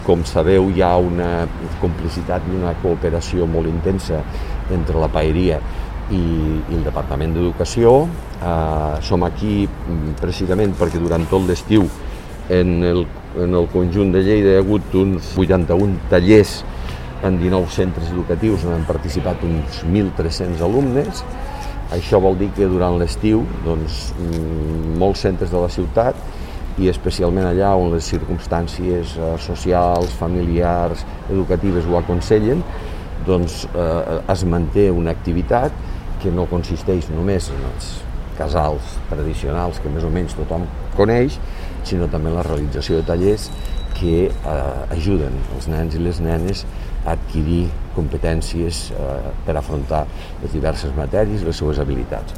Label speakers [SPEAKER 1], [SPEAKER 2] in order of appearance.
[SPEAKER 1] Com sabeu, hi ha una complicitat i una cooperació molt intensa entre la paeria i el Departament d'Educació. Som aquí precisament perquè durant tot l'estiu en el conjunt de Lleida hi ha hagut uns 81 tallers en 19 centres educatius on han participat uns 1.300 alumnes. Això vol dir que durant l'estiu molts centres de la ciutat, i especialment allà on les circumstàncies socials, familiars, educatives ho aconsellen, es manté una activitat que no consisteix només en els casals tradicionals que més o menys tothom coneix, sinó també en la realització de tallers que ajuden els nens i les nenes a adquirir competències per afrontar les diverses matèries i les seues habilitats.